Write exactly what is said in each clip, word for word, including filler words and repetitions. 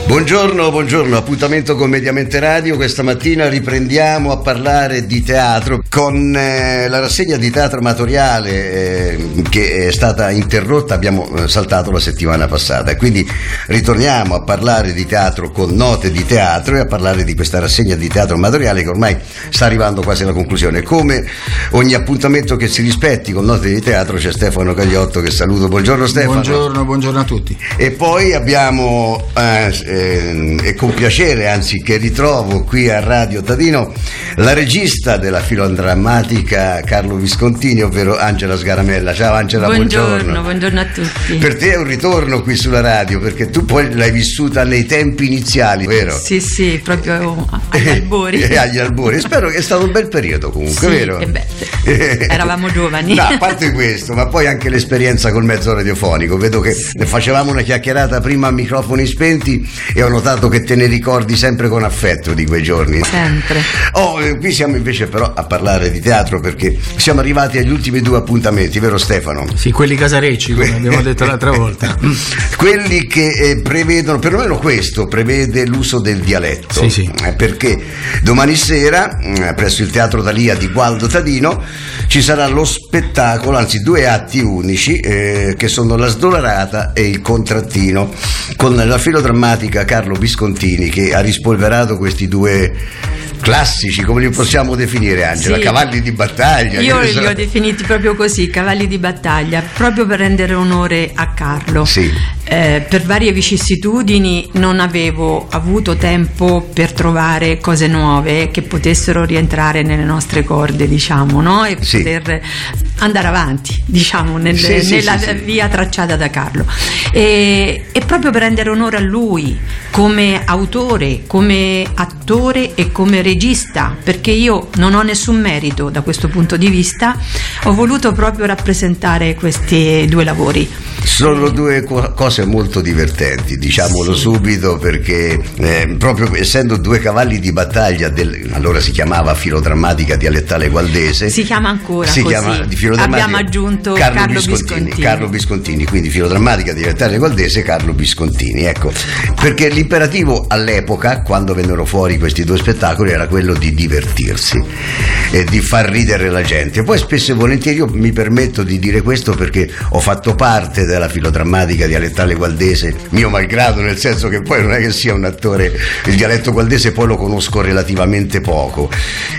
Buongiorno, buongiorno, appuntamento con Mediamente Radio. Questa mattina riprendiamo a parlare di teatro con eh, la rassegna di teatro amatoriale eh, che è stata interrotta, abbiamo saltato la settimana passata, e quindi ritorniamo a parlare di teatro con note di teatro e a parlare di questa rassegna di teatro amatoriale che ormai sta arrivando quasi alla conclusione. Come ogni appuntamento che si rispetti con note di teatro c'è Stefano Cagliotto, che saluto. Buongiorno Stefano. Buongiorno, buongiorno a tutti. E poi abbiamo eh, e con piacere, anzi che ritrovo qui a Radio Tadino, la regista della filodrammatica Carlo Viscontini, ovvero Angela Sgaramella. Ciao Angela, buongiorno. Buongiorno, buongiorno a tutti. Per te è un ritorno qui sulla radio, perché tu poi l'hai vissuta nei tempi iniziali, vero? Sì, sì, proprio agli albori. agli albori. Spero che è stato un bel periodo comunque, sì, vero? E beh, eravamo giovani. No, a parte questo, ma poi anche l'esperienza col mezzo radiofonico. Vedo che sì. facevamo una chiacchierata prima a microfoni spenti e ho notato che te ne ricordi sempre con affetto di quei giorni. Sempre. Oh, qui siamo invece però a parlare di teatro, perché siamo arrivati agli ultimi due appuntamenti, vero Stefano? Sì, quelli casarecci, come abbiamo detto l'altra volta. Quelli che eh, prevedono, perlomeno questo, prevede l'uso del dialetto. Sì, sì. Eh, perché domani sera, eh, presso il Teatro Thalia di Gualdo Tadino, ci sarà lo spettacolo, anzi due atti unici, eh, che sono La Sdolarata e Il Contrattino, con la filodrammatica Carlo Viscontini, che ha rispolverato questi due classici, come li possiamo definire, Angela? Sì. Cavalli di battaglia. Io li so. ho definiti proprio così, cavalli di battaglia, proprio per rendere onore a Carlo. Sì. Eh, per varie vicissitudini non avevo avuto tempo per trovare cose nuove che potessero rientrare nelle nostre corde, diciamo, no? E sì. poter andare avanti, diciamo, nel, sì, sì, nella sì, sì. via tracciata da Carlo. E, e proprio per rendere onore a lui come autore, come attore e come regista, perché io non ho nessun merito da questo punto di vista, ho voluto proprio rappresentare questi due lavori. Sono due co- cose molto divertenti, diciamolo sì. subito, perché eh, proprio essendo due cavalli di battaglia del, allora si chiamava filodrammatica dialettale gualdese, si chiama ancora si così. Chiama di filodrammatica, abbiamo aggiunto Carlo, Carlo Viscontini, Viscontini Carlo Viscontini, quindi filodrammatica dialettale gualdese Carlo Viscontini, ecco, perché l'imperativo all'epoca, quando vennero fuori questi due spettacoli, era quello di divertirsi e di far ridere la gente. Poi spesso e volentieri io mi permetto di dire questo perché ho fatto parte della filodrammatica dialettale gualdese, mio malgrado, nel senso che poi non è che sia un attore, il dialetto gualdese poi lo conosco relativamente poco,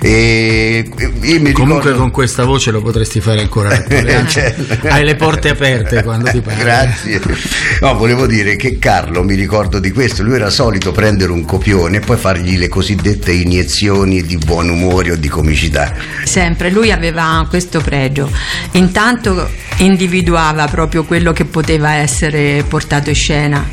e io mi comunque ricordo... con questa voce lo potresti fare ancora. cioè... hai le porte aperte quando ti parli. Grazie. No, volevo dire che Carlo, mi ricordo di questo, lui era solito prendere un copione e poi fargli le cosiddette iniezioni di buon umore o di comicità. Sempre, lui aveva questo pregio, intanto individuava proprio quello che poteva essere portato in scena,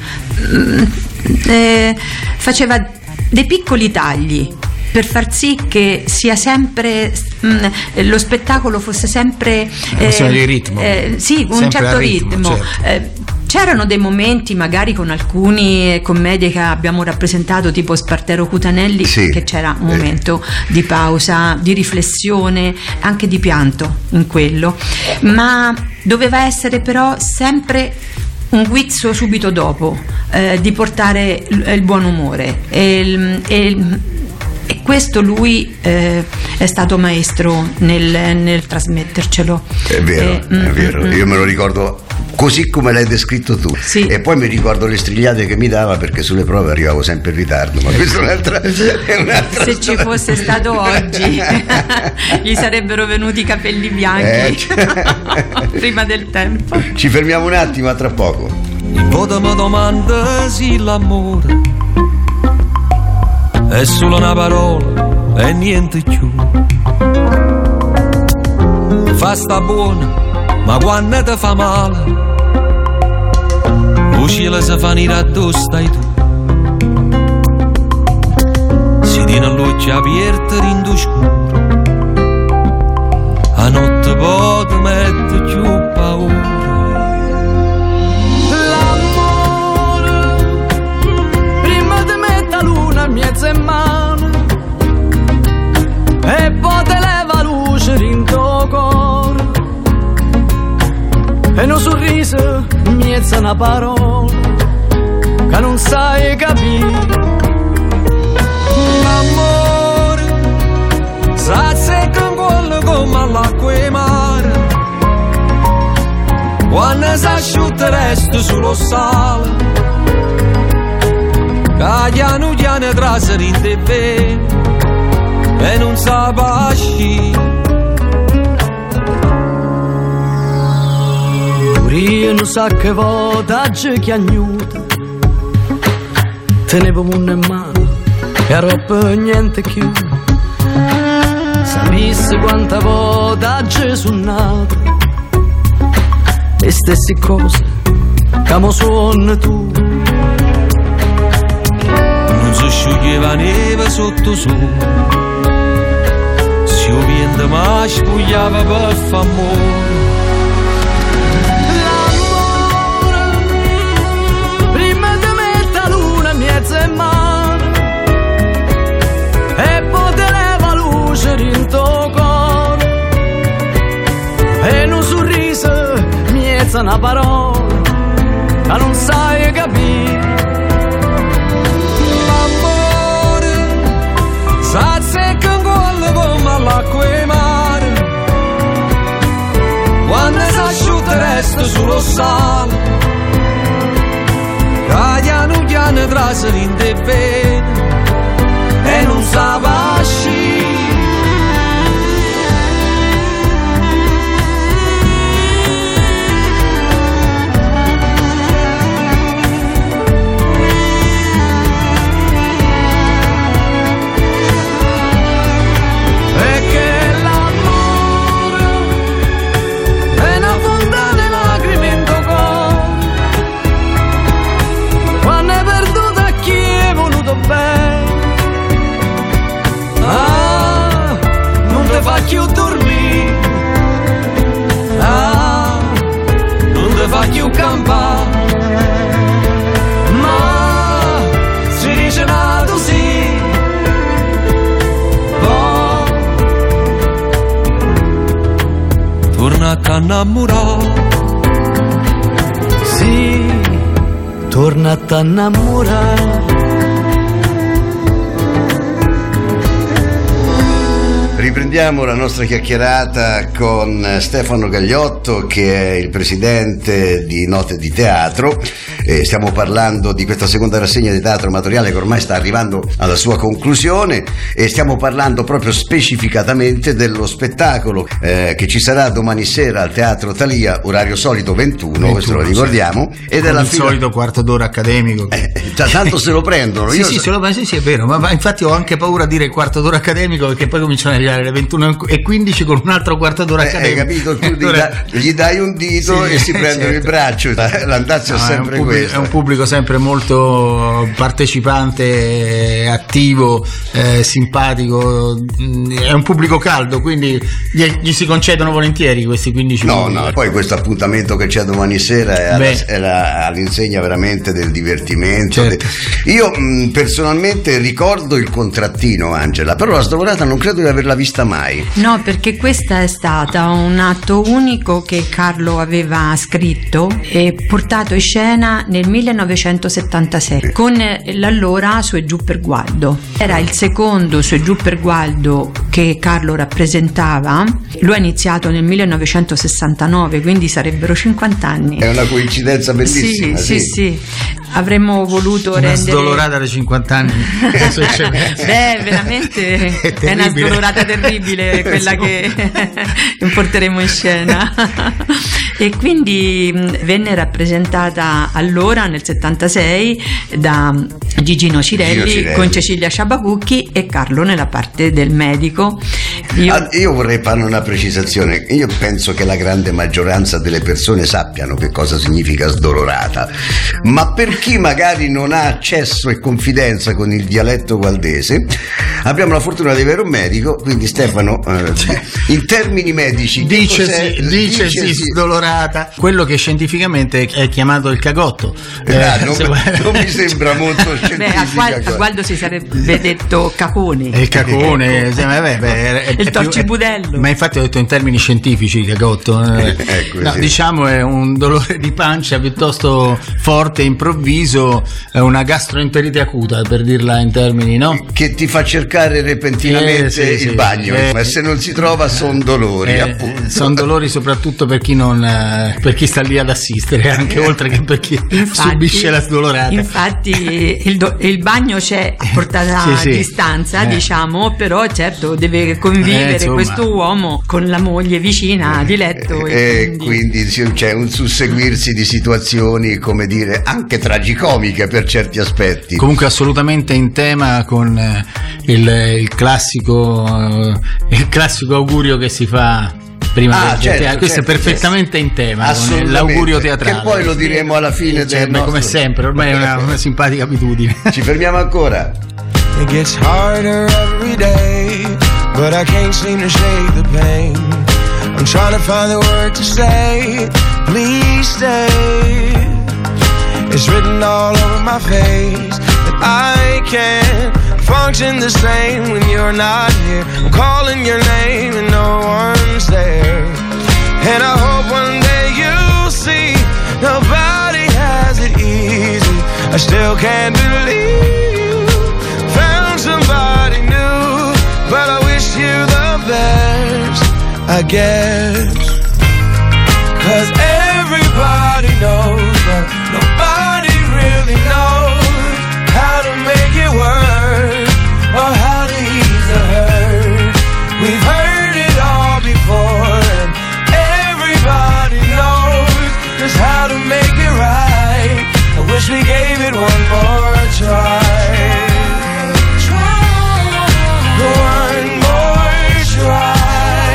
eh, faceva dei piccoli tagli per far sì che sia sempre mh, lo spettacolo fosse sempre eh, di ritmo, eh, sì, un sempre certo ritmo, ritmo, certo. eh, c'erano dei momenti magari con alcune commedie che abbiamo rappresentato, tipo Spartero Cutanelli, sì. che c'era un momento eh. di pausa, di riflessione, anche di pianto in quello, ma doveva essere però sempre un guizzo subito dopo, eh, di portare il, il buon umore e, il, e il, e questo lui eh, è stato maestro nel, nel trasmettercelo. È vero, eh, è mm, vero. Mm, io me lo ricordo così come l'hai descritto tu, sì. E poi mi ricordo le strigliate che mi dava, perché sulle prove arrivavo sempre in ritardo, ma questa è un'altra, è un'altra se storia. ci fosse stato oggi gli sarebbero venuti i capelli bianchi eh. prima del tempo. Ci fermiamo un attimo, a tra poco. Vota mi domanda se l'amore è solo una parola e niente più. Fa sta buona, ma quando ti fa male, o cielo si fa nera addosso stai tu. Si tiene l'occhio aperto in due scuro, a notte poi ti mette più paura. Mezza in mano e poi te leva luce in tuo cuore e un sorriso mezza una parola che non sai capire. resta sullo sale, che piano piano trasano in te bene e non sa pasci. Io non sa che volta che agnuta tenevo un in mano e a roba niente più. Sapessi quanta volta sono nato le stesse cose che mi suoni tu. Non si scioglieva neve sotto su, si ovviamente ma spogliava per f'amore. E mano e poteva luce in tuo cuore e un sorriso miezza una parola che non sai capire. L'amore s'azzecca in quello come all'acqua e mare, quando si asciutta resta sullo sale, piano piano trasano in te bene e non sa pasci. Più dormire, ah, non ti fa più campare, ma si dice nato sì, poi tornata a innamorare, sì, tornata a innamorare. Riprendiamo la nostra chiacchierata con Stefano Gagliotto, che è il presidente di Note di Teatro. E stiamo parlando di questa seconda rassegna di teatro amatoriale che ormai sta arrivando alla sua conclusione, e stiamo parlando proprio specificatamente dello spettacolo eh, che ci sarà domani sera al Teatro Thalia, orario solito ventuno, ventuno questo lo ricordiamo, sì. Ed è la il fila... solito quarto d'ora accademico. Eh, tanto se lo prendono. Sì, Io sì, so... se lo... sì, sì, è vero, ma, ma infatti ho anche paura a dire il quarto d'ora accademico, perché poi cominciano ad arrivare le ventuno e quindici con un altro quarto d'ora eh, accademico. Hai capito? Tu gli, da, gli dai un dito sì, e si prendono certo. il braccio. L'andazzo no, è sempre è questo. È un pubblico sempre molto partecipante, attivo, eh, simpatico, è un pubblico caldo, quindi gli, gli si concedono volentieri questi quindici no minuti. No, poi questo appuntamento che c'è domani sera è, alla, è la, all'insegna veramente del divertimento. Certo. Io mh, personalmente ricordo il contrattino, Angela, però la Sdolorata non credo di averla vista mai. No, perché questa è stata un atto unico che Carlo aveva scritto e portato in scena nel millenovecentosettantasei con l'allora Su e giù per Gualdo. Era il secondo Su e giù per Gualdo che Carlo rappresentava, lo ha iniziato nel millenovecentosessantanove, quindi sarebbero cinquanta anni. È una coincidenza bellissima. Sì, sì, sì, sì. Avremmo voluto una rendere... sdolorata da cinquanta anni. Beh, veramente è, è una sdolorata terribile quella che porteremo in scena. E quindi venne rappresentata allora nel settantasei da Gigino Cirelli, Gigino Cirelli con Cecilia Sciabacucchi e Carlo nella parte del medico. Io... Ah, io vorrei fare una precisazione. Io penso che la grande maggioranza delle persone sappiano che cosa significa sdolorata, ma per chi magari non ha accesso e confidenza con il dialetto gualdese, abbiamo la fortuna di avere un medico, quindi Stefano, eh, in termini medici dicesi, dicesi dice sdolorata, quello che scientificamente è chiamato il cagotto. Eh, eh, non, non mi sembra molto scientifico. Beh, a, Gualdo, a Gualdo si sarebbe detto cacone. Il cacone, sì, vabbè, beh, il torcibudello. Ma infatti ho detto in termini scientifici, Cagotto. Eh, ecco, no, sì. diciamo è un dolore di pancia piuttosto forte, improvviso, è una gastroenterite acuta, per dirla in termini, no? Che ti fa cercare repentinamente Eh, sì, il sì. bagno, Eh, ma se non si trova sono dolori, Eh, appunto. sono dolori soprattutto per chi non eh, per chi sta lì ad assistere, anche oltre che per chi Infatti- subisce la sdolorata. Infatti il, do- il bagno c'è a portata Sì, sì. distanza, Eh. diciamo, però certo deve convivere Eh, insomma. questo uomo con la moglie vicina di letto. E quindi- quindi sì, c'è un susseguirsi di situazioni, come dire, anche tragicomiche per certi aspetti. Comunque assolutamente in tema con eh, il, il classico eh, il classico augurio che si fa prima Ah, del- del certo, teatro. Questo certo, è perfettamente in tema con Assolutamente. l'augurio teatrale, che poi lo diremo alla fine Cioè, del beh, nostro... come sempre, ormai è una, una simpatica abitudine. Ci fermiamo ancora. It gets harder every day, but I can't seem to shake the pain. I'm trying to find the word to say, please stay. It's written all over my face that I can't function the same when you're not here. I'm calling your name and no one's there. And I hope one day you'll see nobody has it easy. I still can't believe you found somebody new, but I wish you the best, I guess. 'Cause everybody knows, but nobody really knows how to make it work or how to ease the hurt. We've heard it all before, and everybody knows just how to make it right. I wish we gave it one more try. One more try.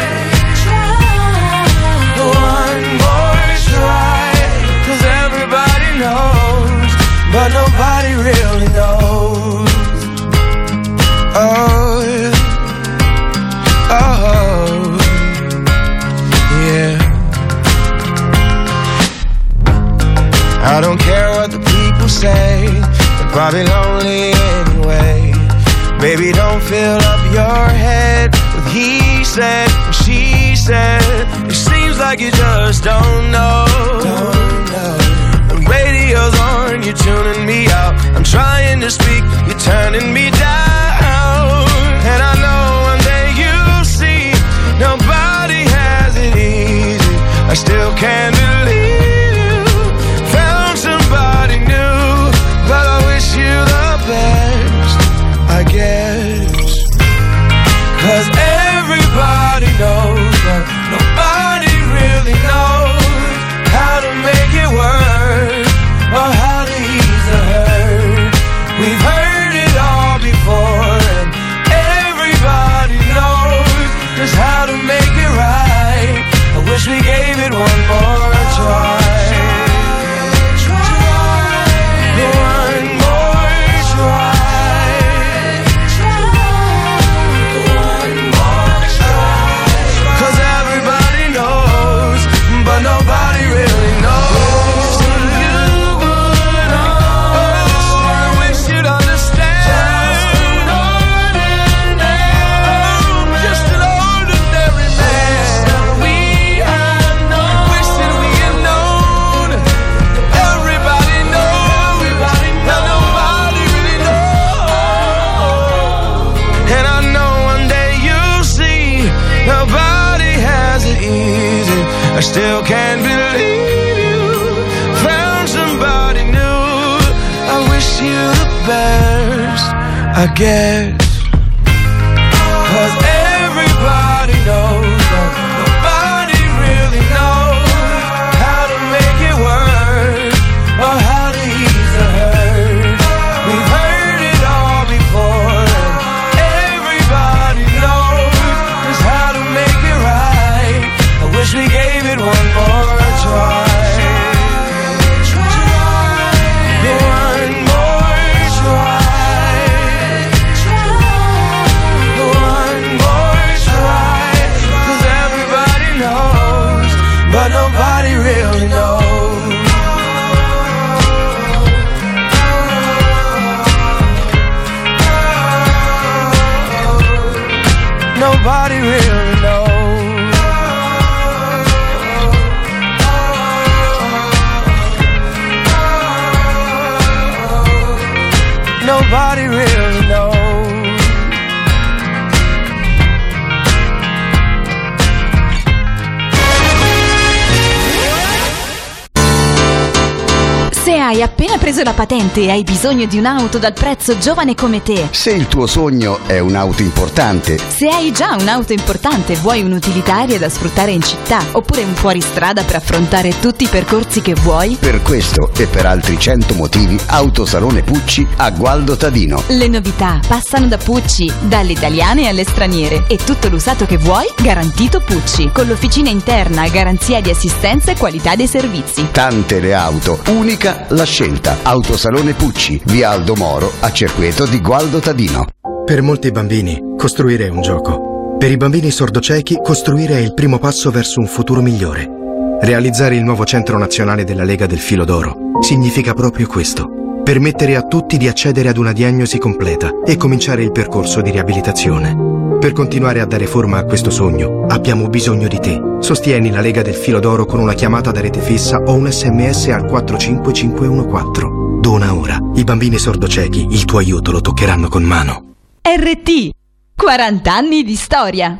One more try. 'Cause everybody knows, but nobody really knows. Oh, oh, yeah. I don't care what the people say, they're probably lonely anyway. Baby, don't fill up your head with he said and she said. It seems like you just don't know. Don't know. The radio's on, you're tuning me out. I'm trying to speak, you're turning me down. And I know one day you'll see nobody has it easy. I still can't believe you found somebody new, but I wish you the best, I guess. 'Cause everybody knows, but nobody really knows how to make it work or how to ease the hurt. We've heard it all before, and everybody knows just how to make it right. I wish we gave it one more try. One more try. One more try. 'Cause everybody knows, but nobody really knows. You would understand. Oh, I wish you'd understand. Just an ordinary, just an ordinary man. We have known. I wish that we had known. Everybody knows, everybody knows. Nobody really knows. And I know one day you'll see nobody has it easy. I still can't believe you found somebody new. I wish you the best, I guess. 'Cause everybody knows, but nobody really knows how to make it work or how to ease the hurt. We've heard it all before, and everybody knows just how to make it right. I wish we gave it one more try. One more try. One more nobody really knows. Se hai appena preso la patente e hai bisogno di un'auto dal prezzo giovane come te, Se il tuo sogno è un'auto importante, se hai già un'auto importante e vuoi un'utilitaria da sfruttare in città oppure un fuoristrada per affrontare tutti i percorsi che vuoi, per questo e per altri cento motivi, Autosalone Pucci a Gualdo Tadino. le novità passano da Pucci, dalle italiane alle straniere, e tutto l'usato che vuoi garantito Pucci, con l'officina interna, garanzia di assistenza e qualità dei servizi. Tante le auto, unica la scelta. Autosalone Pucci, via Aldo Moro, a Cerqueto di Gualdo Tadino. Per molti bambini, costruire è un gioco. Per i bambini sordociechi, costruire è il primo passo verso un futuro migliore. Realizzare il nuovo Centro Nazionale della Lega del Filo d'Oro significa proprio questo. Permettere a tutti di accedere ad una diagnosi completa e cominciare il percorso di riabilitazione. Per continuare a dare forma a questo sogno, abbiamo bisogno di te. Sostieni la Lega del Filo d'Oro con una chiamata da rete fissa o un sms al quattro cinque cinque uno quattro. Dona ora. I bambini sordociechi il tuo aiuto lo toccheranno con mano. R T, quaranta anni di storia.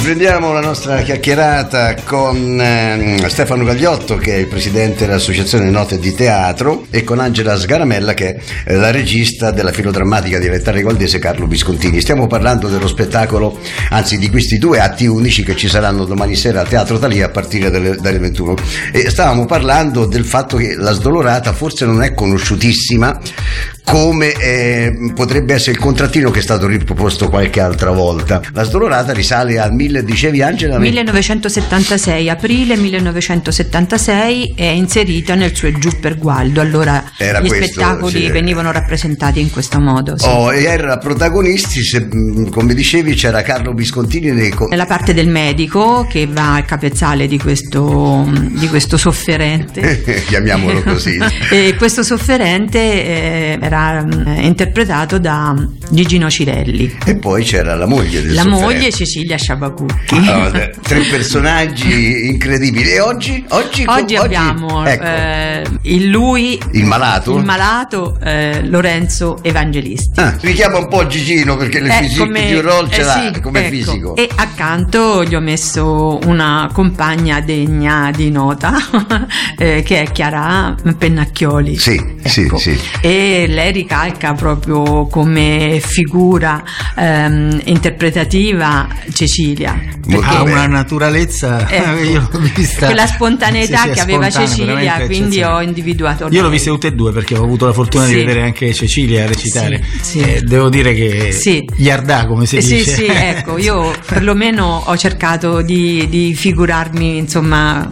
Riprendiamo la nostra chiacchierata con eh, Stefano Gagliotto, che è il presidente dell'Associazione Note di Teatro, e con Angela Sgaramella, che è la regista della filodrammatica dialettale gualdese Carlo Viscontini. Stiamo parlando dello spettacolo, anzi di questi due atti unici che ci saranno domani sera al Teatro Thalia a partire dalle, dalle ventuno. E stavamo parlando del fatto che La Sdolorata forse non è conosciutissima come eh, potrebbe essere il Contrattino, che è stato riproposto qualche altra volta. La Sdolorata risale al mille, dicevi Angela? millenovecentosettantasei, aprile millenovecentosettantasei, è inserita nel suo Giù per Gualdo. Allora era gli questo, spettacoli sì, venivano rappresentati in questo modo. Sì. Oh, e era protagonisti, se, come dicevi, c'era Carlo Viscontini nei... nella parte del medico, che va al capezzale di questo, di questo sofferente. Chiamiamolo così. E questo sofferente eh, era eh, interpretato da Gigino Cirelli. E poi c'era la moglie del la sofferente. moglie Cecilia Sciabacucchi. Oh, tre personaggi incredibili. E oggi? Oggi, oggi, oggi abbiamo ecco. eh, il lui, il malato, il malato eh, Lorenzo Evangelisti. Ah, richiama un po' Gigino, perché le eh, fisiche come, di un rol ce eh, l'ha sì, come ecco. fisico. E accanto gli ho messo una compagna degna di nota eh, che è Chiara Pennacchioli. Sì, ecco. sì, sì. E lei ricalca proprio come figura ehm, interpretativa Cecilia. Ha una naturalezza, ecco, io l'ho vista, quella spontaneità sì, sì, che aveva spontanea, Cecilia, quindi ho individuato lei. Io l'ho viste tutte e due perché ho avuto la fortuna sì. di vedere anche Cecilia recitare. Sì, sì. Eh, devo dire che sì. Iardà, come si sì, dice. Sì, ecco, io perlomeno ho cercato di, di figurarmi, insomma,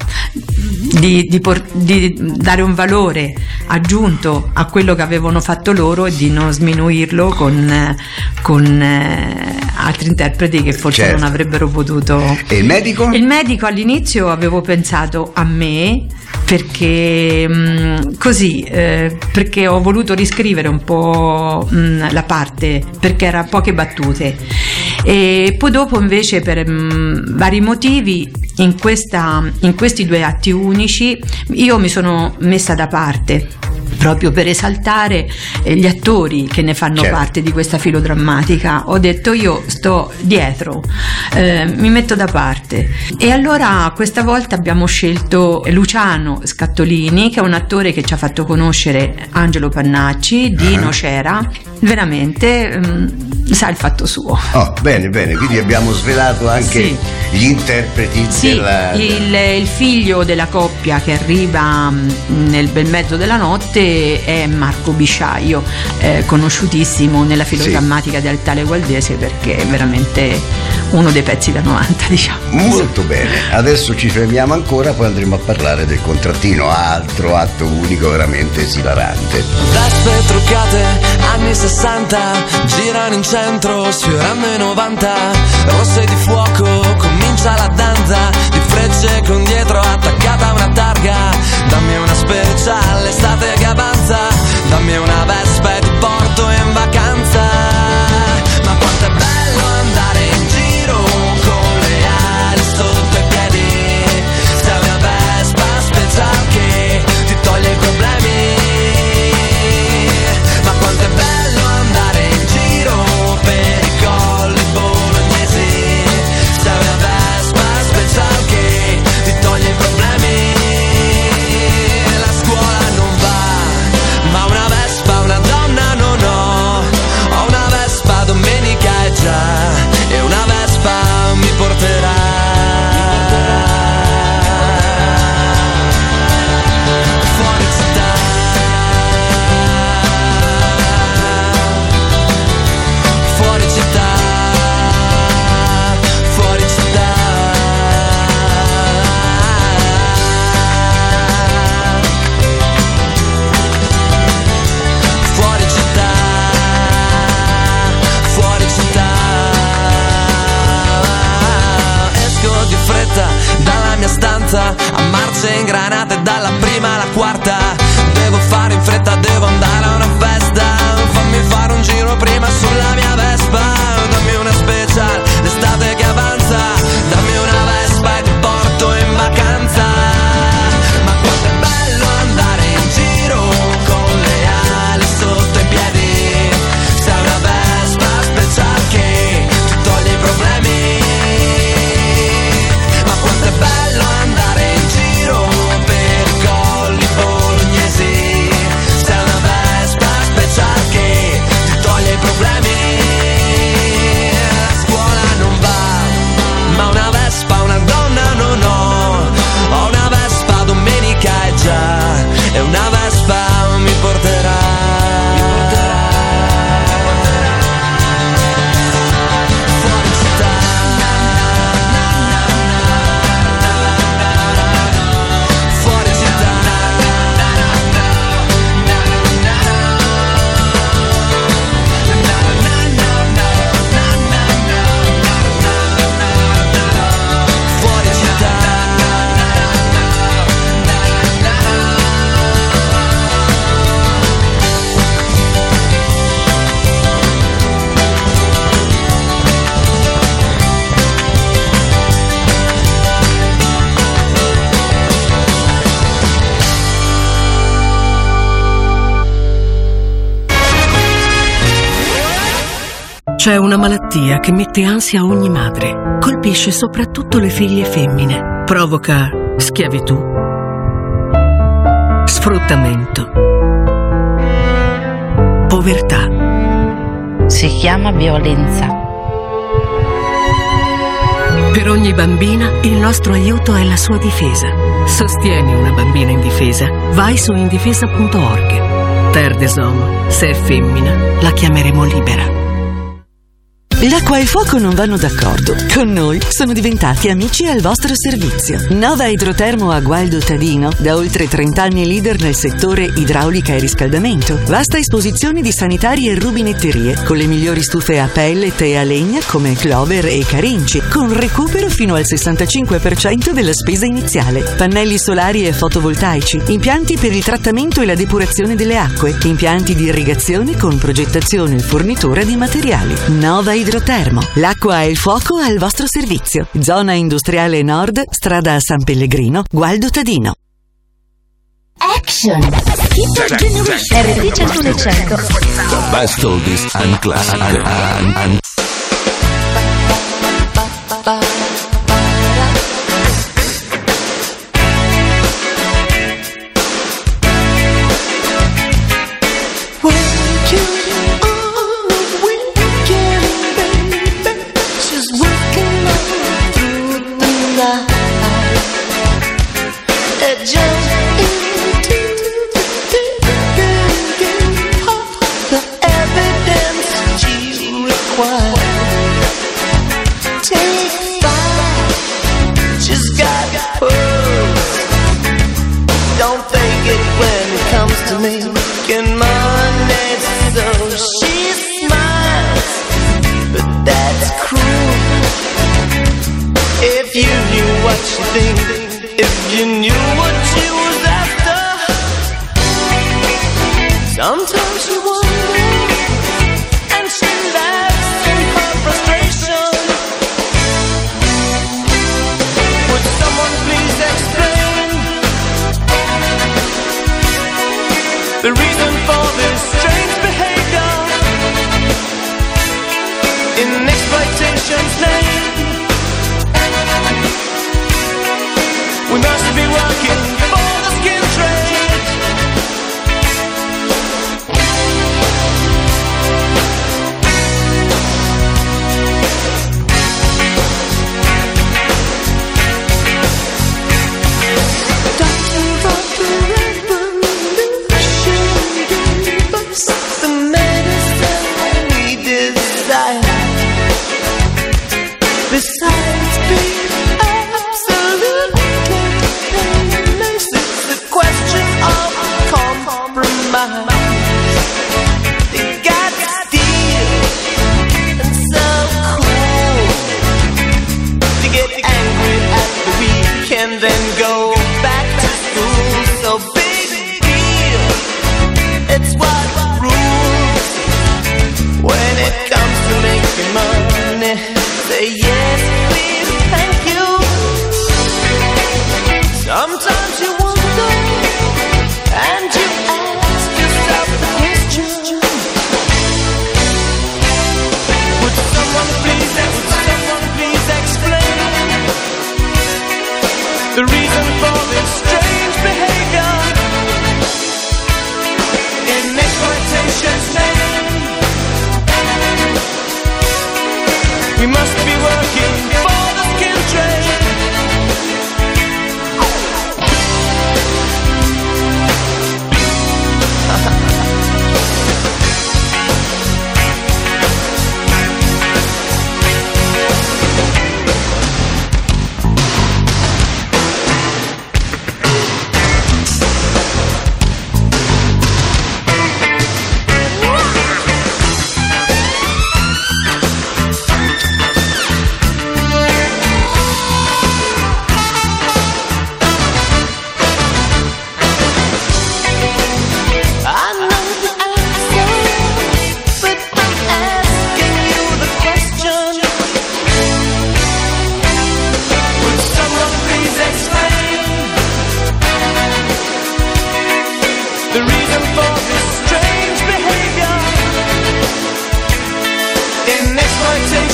di, di, por- di dare un valore aggiunto a quello che avevano fatto loro e di non sminuirlo con, con eh, altri interpreti che forse certo. non avrebbero potuto. E il medico? Il medico all'inizio avevo pensato a me, perché mh, così eh, perché ho voluto riscrivere un po' mh, la parte, perché era poche battute, e poi dopo invece per mh, vari motivi in, questa, in questi due atti unici io mi sono messa da parte proprio per esaltare eh, gli attori che ne fanno certo. parte di questa filodrammatica. Ho detto io sto dietro, eh, mi metto da parte, e allora questa volta abbiamo scelto Luciano Scattolini, che è un attore che ci ha fatto conoscere Angelo Pannacci di uh-huh. Nocera, veramente mh, sa il fatto suo. Oh, bene, bene, quindi abbiamo svelato anche sì. gli interpreti sì, della... il, il figlio della coppia che arriva mh, nel bel mezzo della notte è Marco Bisciaio, eh, conosciutissimo nella filodrammatica sì. dialettale gualdese, perché è veramente uno dei pezzi da novanta, diciamo. Molto bene, adesso ci fermiamo ancora, poi andremo a parlare del Contrattino, altro atto unico veramente esilarante. Vespe truccate, anni sessanta, girano in centro, sfiorando i novanta, rosse di fuoco, comincia la danza, di frecce con dietro attaccata a una targa, dammi una speciale, estate che avanza, dammi una vespa e ti porto in vacanza, ma quanto è bello andare in giro con le ali sotto i piedi, sei una vespa speciale che ti toglie i problemi, ma quanto è bello andare in giro per i colli bolognesi, sei una vespa speciale che ti toglie i problemi, la scuola non va, ma una vespa, una donna non ho, ho una vespa domenica e già, e una vespa mi porterà. Fuori città, fuori città, fuori città. Fuori città, fuori città. Esco di fretta dalla mia stanza, a marce ingranate dalla prima alla quarta. Devo fare in fretta, devo andare a una festa, fammi fare un giro prima sulla mia Vespa, dammi una special, l'estate che avanza, dammi una Vespa e ti porto in vacanza, ma quanto è bello andare in giro con le ali sotto i piedi, sei una Vespa speciale che ti toglie i problemi, C'è una malattia che mette ansia a ogni madre. Colpisce soprattutto le figlie femmine. Provoca schiavitù, sfruttamento, povertà. Si chiama violenza. Per ogni bambina il nostro aiuto è la sua difesa. Sostieni una bambina indifesa. Vai su indifesa punto org. Terre des Hommes, se è femmina, la chiameremo libera. L'acqua e il fuoco non vanno d'accordo. Con noi sono diventati amici al vostro servizio. Nova Idrotermo a Gualdo Tadino, da oltre trenta anni leader nel settore idraulica e riscaldamento. Vasta esposizione di sanitari e rubinetterie, con le migliori stufe a pellet e a legna come Clover e Carinci, con recupero fino al sessantacinque per cento della spesa iniziale. Pannelli solari e fotovoltaici, impianti per il trattamento e la depurazione delle acque, impianti di irrigazione con progettazione e fornitura di materiali. Nova Idrotermo. L'acqua e il fuoco al vostro servizio. Zona industriale nord, strada San Pellegrino, Gualdo Tadino. Action! R T centuno e cento. The best oldies and classic. And, and. Making money, so she smiles, but that's cruel. If you knew what she thinks, if you knew what she was after, sometimes she wonders, and she laughs in her frustration. Would someone please explain the reason for this strange behavior in exploitation's name? We must be working for the skin trade. Doctor of the revolution gave us the medicine we desire.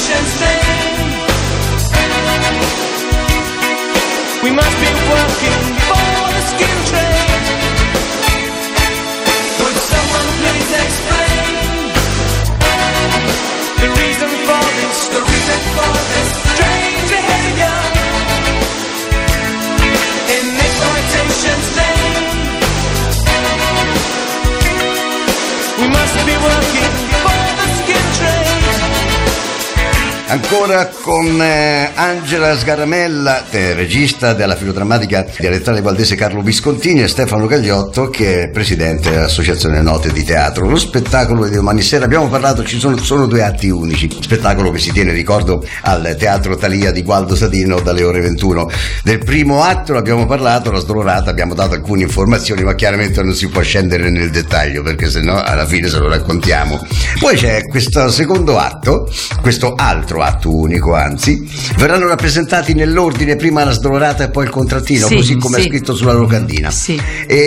reputation's name. We must be working for the skin trade. Would someone please explain the reason for this, the reason for this strange behavior in exploitation's name? We must be working for the skin trade. Ancora con eh, Angela Sgaramella, eh, regista della filodrammatica dialettale valdese Carlo Viscontini, e Stefano Gagliotto, che è presidente dell'Associazione Note di Teatro. Lo spettacolo di domani sera, abbiamo parlato, ci sono, sono due atti unici, spettacolo che si tiene, ricordo, al Teatro Thalia di Gualdo Sadino dalle ore ventuno. Del primo atto l'abbiamo parlato, la sdolorata, abbiamo dato alcune informazioni, ma chiaramente non si può scendere nel dettaglio, perché sennò alla fine se lo raccontiamo. Poi c'è questo secondo atto, questo altro atto unico, anzi, verranno rappresentati nell'ordine prima la sdolorata e poi il contrattino, sì, così come sì. è scritto sulla locandina. Sì.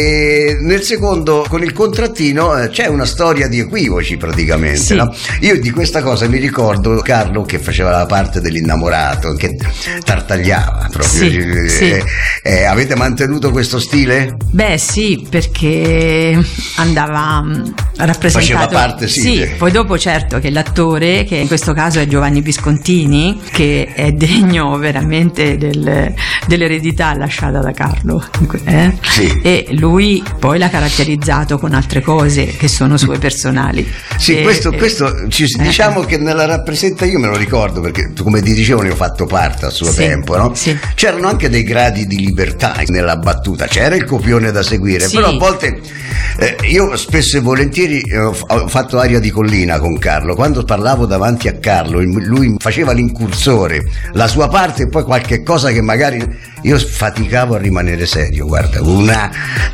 E nel secondo, con il contrattino, eh, c'è una storia di equivoci praticamente, Sì. no? Io di questa cosa mi ricordo Carlo, che faceva la parte dell'innamorato, che tartagliava proprio. Sì, Eh, sì. eh, avete mantenuto questo stile? Beh sì, perché andava mh, rappresentato. Faceva parte, sì. Sì, poi dopo certo che l'attore, che in questo caso è Giovanni Viscontini, che è degno veramente del, dell'eredità lasciata da Carlo, eh? Sì. E lui poi l'ha caratterizzato con altre cose che sono sue personali. Sì, E- questo, e- questo ci, eh. diciamo che nella rappresenta, io me lo ricordo perché come ti dicevo ne ho fatto parte a suo Sì, tempo, no? sì. C'erano anche dei gradi di libertà nella battuta, c'era il copione da seguire, Sì. però a volte eh, io spesso e volentieri eh, ho, f- ho fatto aria di collina con Carlo, quando parlavo davanti a Carlo il- lui faceva l'incursore, la sua parte e poi qualche cosa che magari io faticavo a rimanere serio, guarda, una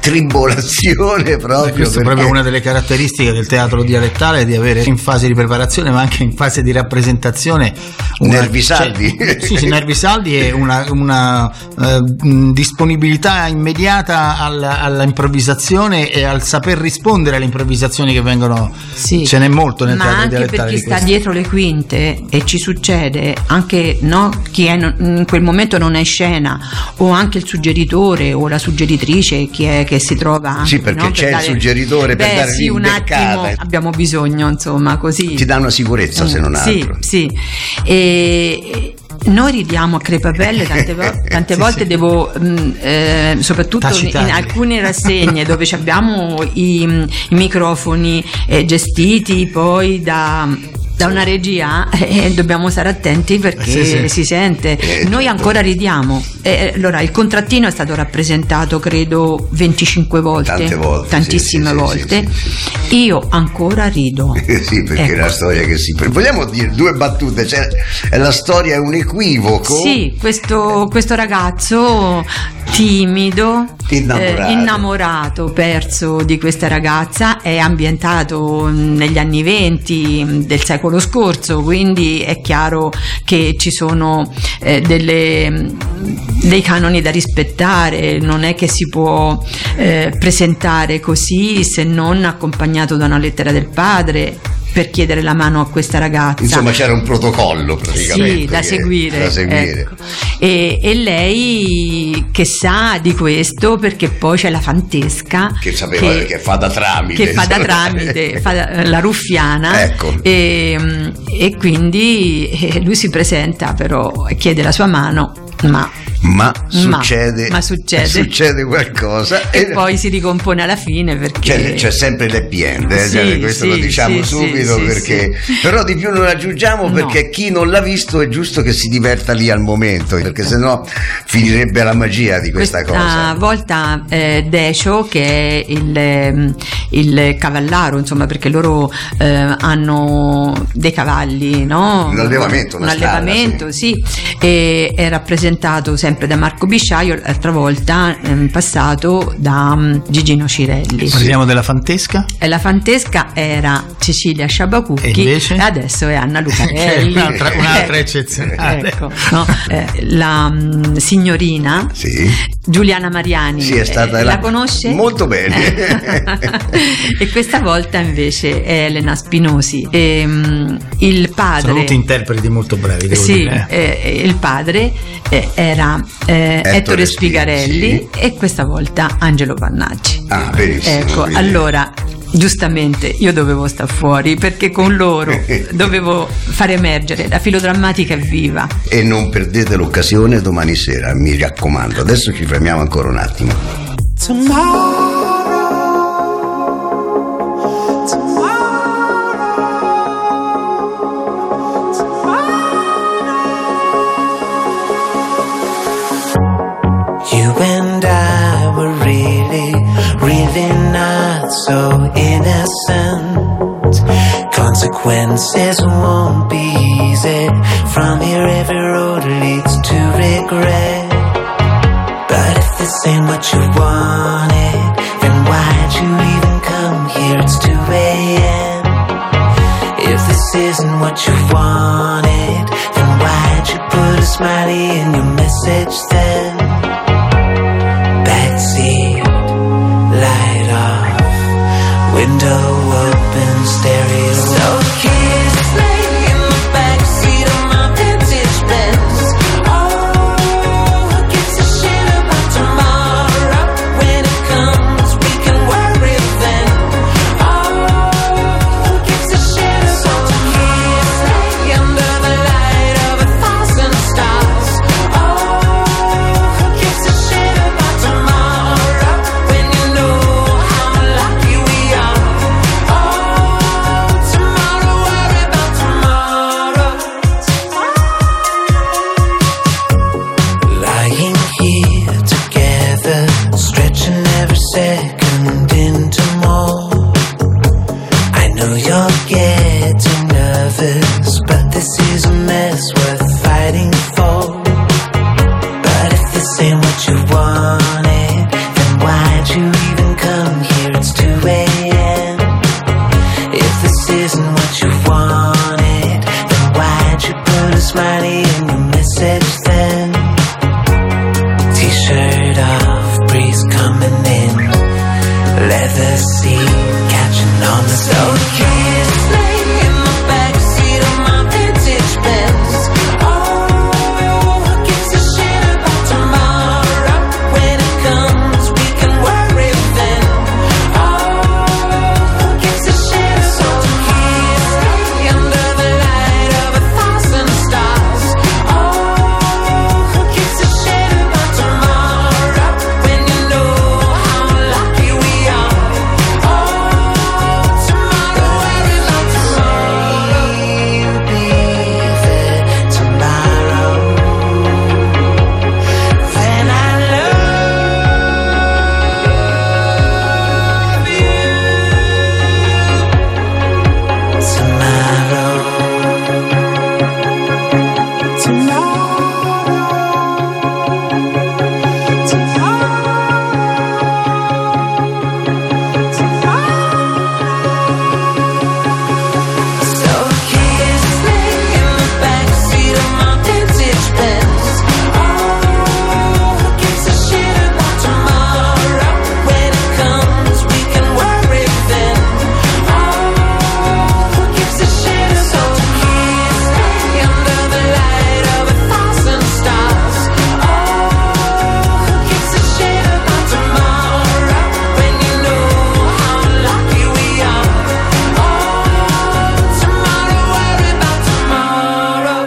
tribolazione proprio. Questa è perché- proprio una delle caratteristiche del teatro dialettale, di avere in fase di preparazione ma anche in fase di rappresentazione una, Nervi saldi. cioè, sì, sì, nervi saldi e una, una eh, mh, disponibilità immediata alla, alla improvvisazione e al saper rispondere alle improvvisazioni che vengono. Sì. Ce n'è molto nel ma teatro anche dialettale per chi di sta questo. dietro le quinte, e ci succede anche, no, chi è non- in quel momento non è in scena, o anche il suggeritore o la suggeritrice, chi è che si trova anche, Sì, perché no, c'è il suggeritore per beh, dare sì, un l'imbeccata. attimo abbiamo bisogno, insomma, così Ti dà una sicurezza, se non sì, altro. sì. E noi ridiamo a crepapelle tante, vo- tante Sì, volte sì. devo mh, eh, soprattutto in, Tacitati. in alcune rassegne dove ci abbiamo i, i microfoni eh, gestiti poi da da una regia, e dobbiamo stare attenti perché Sì, sì. si sente. Eh, Noi certo. ancora ridiamo. Eh, allora il contrattino è stato rappresentato credo venticinque volte, Tante volte, tantissime sì, sì, volte. sì, sì, Io ancora rido. Sì, perché è Ecco. una storia che si. Vogliamo dire due battute? Cioè, è la storia è un equivoco. Sì, questo, questo ragazzo timido, Innamorato. eh, innamorato, perso di questa ragazza, è ambientato negli anni venti del secolo scorso, quindi è chiaro che ci sono eh, delle, dei canoni da rispettare, non è che si può eh, presentare così se non accompagnato da una lettera del padre per chiedere la mano a questa ragazza. Insomma, c'era un protocollo praticamente. Sì, da che- seguire. Da seguire. Ecco. E, e lei che sa di questo, perché poi c'è la fantesca Che sapeva che, fa da tramite. che fa da insomma. tramite, fa da- la ruffiana. Ecco. E, e quindi eh, lui si presenta però e chiede la sua mano, ma Ma succede, ma succede. succede qualcosa e poi si ricompone alla fine perché C'è, c'è sempre l'happy end, eh, Sì, cioè, questo sì, lo diciamo sì, subito, sì, sì, perché sì. però di più non aggiungiamo, No. perché chi non l'ha visto è giusto che si diverta lì al momento, perché sennò finirebbe la magia di questa, cosa. volta eh, Decio, che è il, ehm, il cavallaro, insomma, perché loro eh, hanno dei cavalli, no? Un allevamento, una un stalla, allevamento, sì, e è rappresentato sempre sempre da Marco Bisciaio, l'altra volta ehm, passato da um, Gigino Cirelli. Parliamo della Fantesca? E la Fantesca era Cecilia Sciabacucchi e, invece? e adesso è Anna Lucarelli. un'altra, un'altra eh, eccezionale. Ecco, no? eh, la um, signorina sì. Giuliana Mariani, sì, è stata eh, la... la conosce? Molto bene. E questa volta invece è Elena Spinosi. E, um, il padre sono tutti interpreti molto bravi, devo sì, dire. Eh, il padre eh, era eh, Ettore, Ettore Spigarelli, sì. E questa volta Angelo Pannaggi. Ah, benissimo. Ecco, quindi... allora giustamente io dovevo star fuori perché con loro dovevo far emergere la filodrammatica è viva. E non perdete l'occasione domani sera, mi raccomando. Adesso ci fermiamo ancora un attimo. Tomorrow, you and I were really, really not so innocent. Consequences won't be easy. From here every road leads to regret. But if this ain't what you wanted, then why'd you even come here? It's two a.m. If this isn't what you wanted, then why'd you put a smiley in your message then? Backseat, light off, window open, stereo. So kiss me in the backseat of my vintage Benz. Oh, who gives a shit about tomorrow? When it comes, we can worry then. Oh, who gives a shit? So kiss me under the light of a thousand stars. Oh, who gives a shit about tomorrow? When you know how lucky we are. Oh, tomorrow, worry about tomorrow. Lying here together, stretching every second into more. I know you're getting nervous, but this is a mess worth fighting for. But if this ain't what you wanted, then why'd you even come here? It's two a.m. If this isn't what you wanted, then why'd you put a smiley in your message then? T-shirt off, breeze coming in, leather seat catching on the so kiss me in the backseat of my vintage Benz. Oh, who gives a shit about tomorrow? When it comes, we can worry then. Oh, who gives a shit? So kiss me under the light of a thousand stars. Oh, who gives a shit about tomorrow? When you know how lucky we are. Oh, tomorrow, worry about tomorrow. You'll be there tomorrow. Then I love you tomorrow. Tomorrow. So kiss me in the backseat of my vintage Benz. Oh, who gives a shit about tomorrow? When it comes, we can worry then. Oh, who gives a shit? So kiss me under the light of a thousand stars. Oh, who gives a shit about tomorrow? When you know how lucky we are. Oh, tomorrow, worry about tomorrow.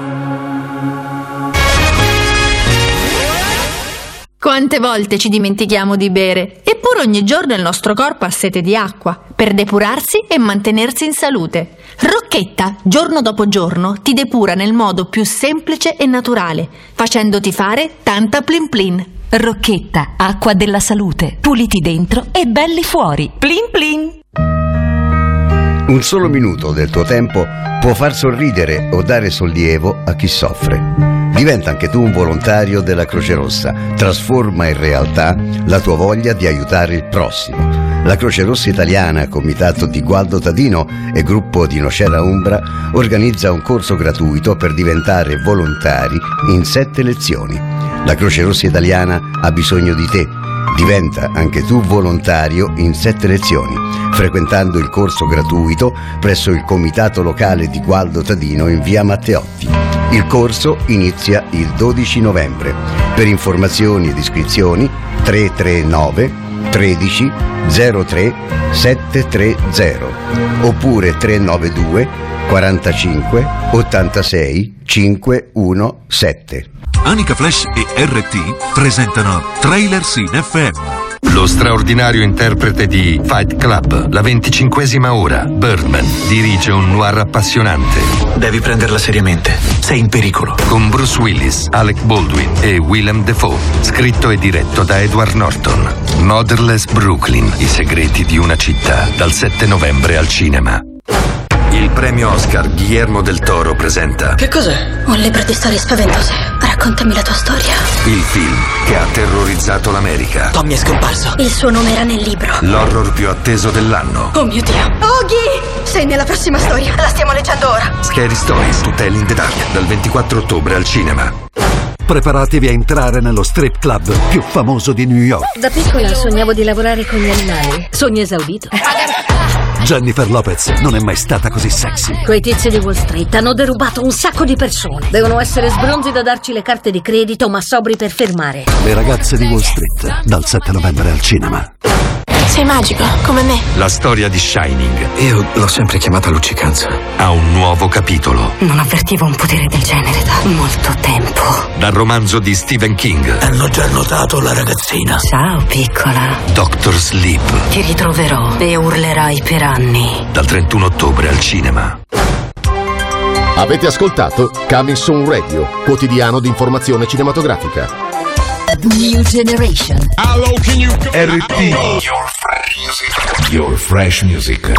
Quante volte ci dimentichiamo di bere, eppure ogni giorno il nostro corpo ha sete di acqua per depurarsi e mantenersi in salute. Rocchetta, giorno dopo giorno, ti depura nel modo più semplice e naturale, facendoti fare tanta plin plin. Rocchetta, acqua della salute. Puliti dentro e belli fuori. Plin plin. Un solo minuto del tuo tempo può far sorridere o dare sollievo a chi soffre. Diventa anche tu un volontario della Croce Rossa. Trasforma in realtà la tua voglia di aiutare il prossimo. La Croce Rossa Italiana, comitato di Gualdo Tadino e gruppo di Nocera Umbra, organizza un corso gratuito per diventare volontari in sette lezioni. La Croce Rossa Italiana ha bisogno di te. Diventa anche tu volontario in sette lezioni, frequentando il corso gratuito presso il comitato locale di Gualdo Tadino in via Matteotti. Il corso inizia il dodici novembre. Per informazioni ed iscrizioni tre tre nove tredici zero tre sette tre zero oppure tre nove due quarantacinque ottantasei cinquecentosette. Anica Flash e R T presentano Trailer Scene F M. Lo straordinario interprete di Fight Club, la venticinquesima ora, Birdman, dirige un noir appassionante. Devi prenderla seriamente, sei in pericolo. Con Bruce Willis, Alec Baldwin e Willem Dafoe. Scritto e diretto da Edward Norton. Motherless Brooklyn, i segreti di una città, dal sette novembre al cinema. Il premio Oscar Guillermo del Toro presenta Che cos'è? Un libro di storie spaventose. Raccontami la tua storia. il film che ha terrorizzato l'America. Tommy è scomparso. Il suo nome era nel libro. L'horror più atteso dell'anno. Oh mio Dio. Oghi! Sei nella prossima storia. La stiamo leggendo ora. Scary Stories to Tell in the Dark, dal ventiquattro ottobre al cinema. Preparatevi a entrare nello strip club più famoso di New York. Da piccola sognavo di lavorare con gli animali. Sogno esaudito. Jennifer Lopez non è mai stata così sexy. Quei tizi di Wall Street hanno derubato un sacco di persone. Devono essere sbronzi da darci le carte di credito, ma sobri per firmare. Le ragazze di Wall Street, dal sette novembre al cinema. Sei magico, come me. La storia di Shining. Io l'ho sempre chiamata luccicanza. Ha un nuovo capitolo. Non avvertivo un potere del genere da molto tempo. Dal romanzo di Stephen King. Hanno già notato la ragazzina. Ciao, piccola. Doctor Sleep. Ti ritroverò e urlerai per anni. Dal trentuno ottobre al cinema. Avete ascoltato Coming Soon Radio, quotidiano di informazione cinematografica. New Generation. How low can you go? R T. Your fresh music. Your fresh music.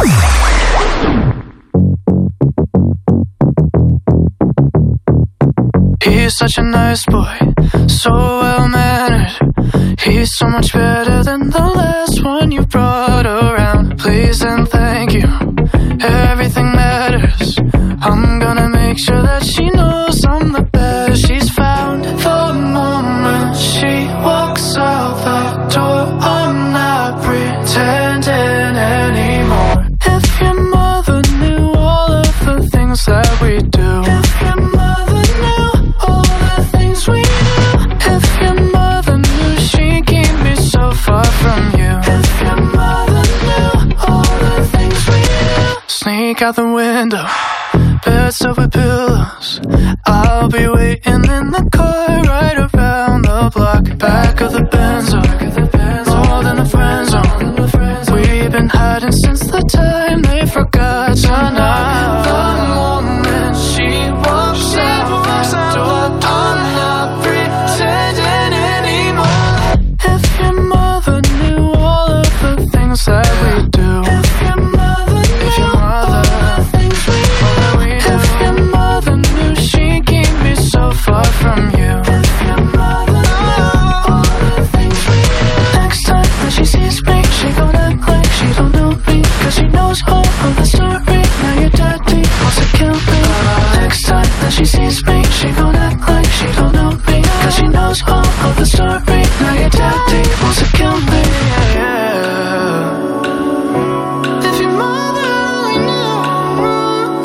He's such a nice boy, so well mannered. He's so much better than the last one you brought around. Please and thank you, everything matters. I'm gonna make sure that she knows I'm the best she's found. The moment she walks out that door, I'm not pretending anymore. If your mother knew all of the things that we do. If your mother knew all the things we do. If your mother knew she'd keep me so far from you. If your mother knew all the things we do. Sneak out the window, beds up with pillows. I'll be waiting in the car right around the block. Back of the Benz, more than a friend zone. We've been hiding since the time they forgot to knock. The moment she walks out that door, I'm not pretending anymore. If your mother knew all of the things that we do. If your mother knew all the things we do. If your mother knew she'd keep me so far from you. If your mother knew all the things we do. Next time that she sees me, she gon' act like she don't know me. Cause she knows all of the story. Now your daddy wants to kill me. Next time that she sees me, she gon' act like she don't know me. Cause she knows all of the story. Now your daddy wants to kill me. Yeah, yeah. If your mother only knew.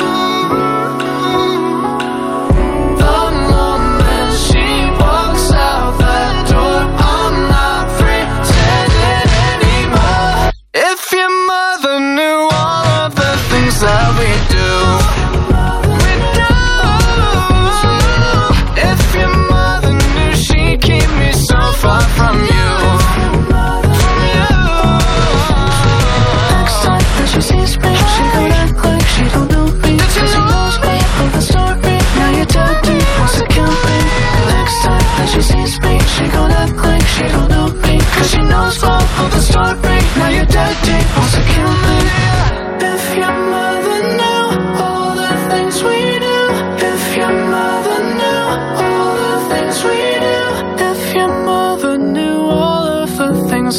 The moment she walks out that door, I'm not pretending anymore. If your mother knew all of the things that we do. We do.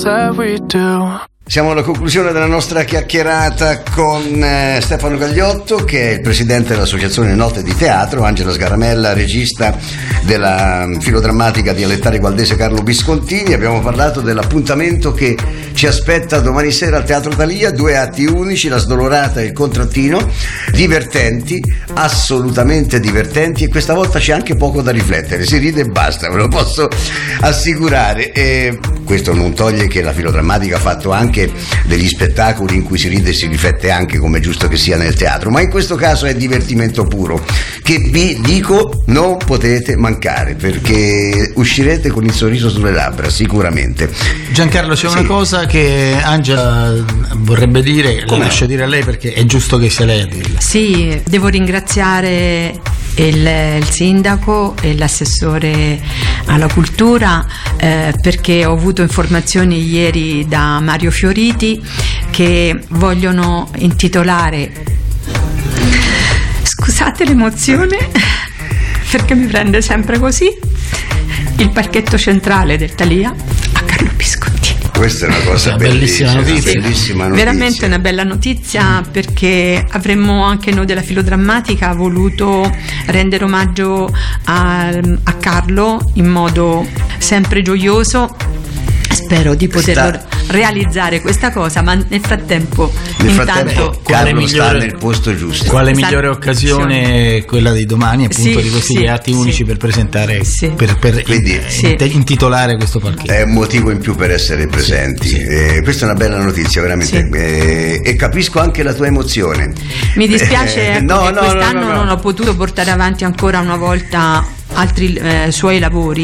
things that we do. Siamo alla conclusione della nostra chiacchierata con eh, Stefano Gagliotto, che è il presidente dell'Associazione Note di Teatro, Angela Sgaramella, regista della filodrammatica dialettale gualdese Carlo Viscontini. Abbiamo parlato dell'appuntamento che ci aspetta domani sera al Teatro Thalia, due atti unici, La Sdolorata e Il Contrattino, divertenti, assolutamente divertenti, e questa volta c'è anche poco da riflettere, si ride e basta, ve lo posso assicurare. E questo non toglie che la filodrammatica ha fatto anche degli spettacoli in cui si ride e si riflette anche, come è giusto che sia nel teatro, ma in questo caso è divertimento puro, che vi dico non potete mancare, perché uscirete con il sorriso sulle labbra sicuramente. Giancarlo, c'è Sì. una cosa che Angela vorrebbe dire, la lascio dire a lei perché è giusto che sia lei a dirla. Sì, devo ringraziare il, il sindaco e l'assessore alla cultura eh, perché ho avuto informazioni ieri da Mario Fioriti che vogliono intitolare, scusate l'emozione perché mi prende sempre così, il parchetto centrale del Thalia a Carlo Viscontini. Questa è una cosa Una bellissima, bellissima notizia. una bellissima notizia. Veramente una bella notizia, perché avremmo anche noi della filodrammatica voluto rendere omaggio a, a Carlo in modo sempre gioioso. Spero di poterlo Sta- realizzare questa cosa, ma nel frattempo Nel intanto frattempo Quale Carlo sta migliore- nel posto giusto. Quale Esatto. migliore occasione è quella di domani, appunto, Sì, di questi sì, atti sì. unici per presentare, Sì. per, per Quindi- in- Sì. in- intitolare questo parchetto. È un motivo in più per essere presenti. Sì, sì. Eh, questa è una bella notizia, veramente. Sì. Eh, e capisco anche la tua emozione. mi dispiace Eh, ecco, no, che no, quest'anno no, no, no. non ho potuto portare avanti ancora una volta altri eh, suoi lavori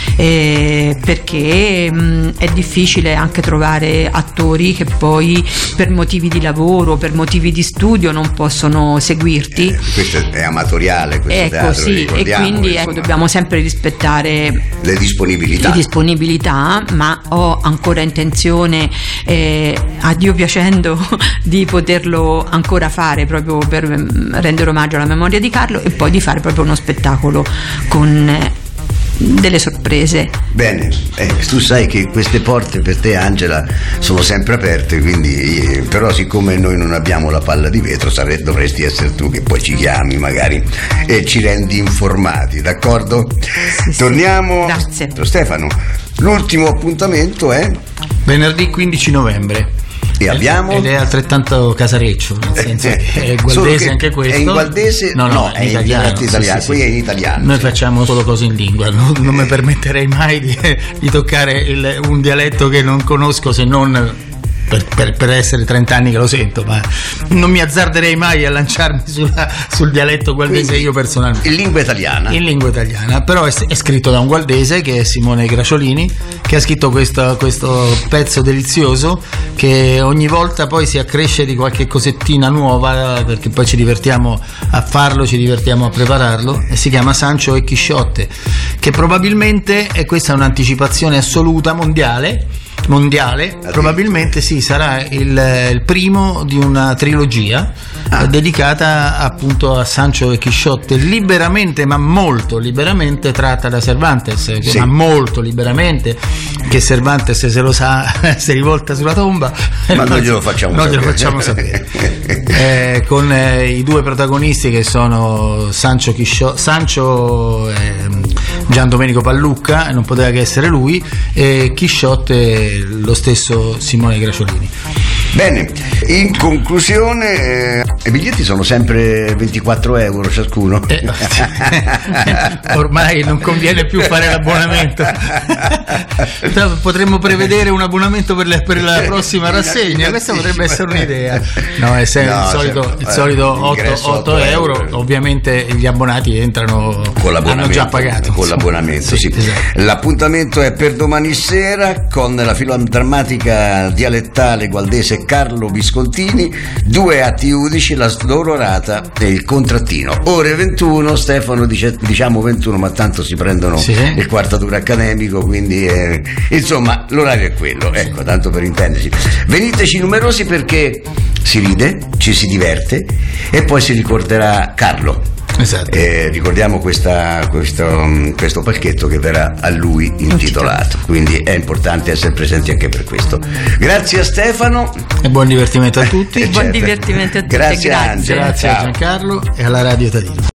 eh, perché mh, è difficile anche trovare attori che poi per motivi di lavoro, per motivi di studio non possono seguirti. Eh, questo è amatoriale, questo Ecco, teatro, sì, e ricordiamo, quindi insomma, ecco, dobbiamo sempre rispettare le disponibilità. di disponibilità, ma ho ancora intenzione, eh, a Dio piacendo, di poterlo ancora fare proprio per mm, rendere omaggio alla memoria di Carlo e poi di fare proprio uno spettacolo con eh, delle sorprese. Bene, eh, tu sai che queste porte per te, Angela, sono sempre aperte, quindi eh, però siccome noi non abbiamo la palla di vetro, sare- dovresti essere tu che poi ci chiami magari e ci rendi informati, d'accordo? sì. Torniamo. Grazie. Stefano, l'ultimo appuntamento è Venerdì quindici novembre. e abbiamo Ed è altrettanto casareccio, nel senso Eh, che è solo gualdese che anche questo. è in gualdese? No, no, No, è è in in italiano. dialetto italiano, sì, qui sì, è sì. in italiano, Noi sì. facciamo solo cose in lingua, non, non mi permetterei mai di, di toccare il- un dialetto che non conosco, se non per, per- per essere trenta anni che lo sento, ma non mi azzarderei mai a lanciarmi sulla- sul dialetto gualdese. Quindi, io personalmente. in lingua italiana. In lingua italiana, però è, è scritto da un gualdese che è Simone Graciolini, che ha scritto questo, questo pezzo delizioso che ogni volta poi si accresce di qualche cosettina nuova, perché poi ci divertiamo a farlo, ci divertiamo a prepararlo, e si chiama Sancho e Chisciotte, che probabilmente, e questa è un'anticipazione assoluta mondiale, mondiale probabilmente sì, sarà il, il primo di una trilogia Ah. eh, dedicata appunto a Sancho e Chisciotte, liberamente, ma molto liberamente tratta da Cervantes, Sì. ma molto liberamente, che Cervantes, se lo sa, si rivolta sulla tomba, Ma non glielo facciamo non glielo sapere. facciamo sapere. Eh, con eh, i due protagonisti che sono Sancho, Chiscio- Sancho e Gian Domenico Pallucca, e non poteva che essere lui, e Chisciotte lo stesso Simone Graciolini. Bene, in conclusione, eh, i biglietti sono sempre ventiquattro euro ciascuno. Eh, ormai non conviene più fare l'abbonamento. Potremmo prevedere un abbonamento per, le, per la prossima rassegna, questa potrebbe essere un'idea. No, è sempre No, il solito, certo, il eh, solito l'ingresso otto otto euro. euro. Ovviamente gli abbonati entrano, Con hanno già pagato con l'abbonamento, sì. esatto. L'appuntamento è per domani sera con la filodrammatica dialettale gualdese Carlo Viscontini, due atti unici, La Sdolorata e Il Contrattino. Ore ventuno, Stefano dice, diciamo ventuno, ma tanto si prendono Sì. il quartatura accademico, quindi eh, insomma l'orario è quello, ecco, tanto per intenderci. Veniteci numerosi perché si ride, ci si diverte e poi si ricorderà Carlo. Esatto. E ricordiamo questa, questo, questo pacchetto che verrà a lui intitolato, quindi è importante essere presenti anche per questo. Grazie a Stefano e buon divertimento a tutti. Buon divertimento a tutti. Grazie, grazie. Angela. Grazie Ciao. a Giancarlo e alla Radio Tadino.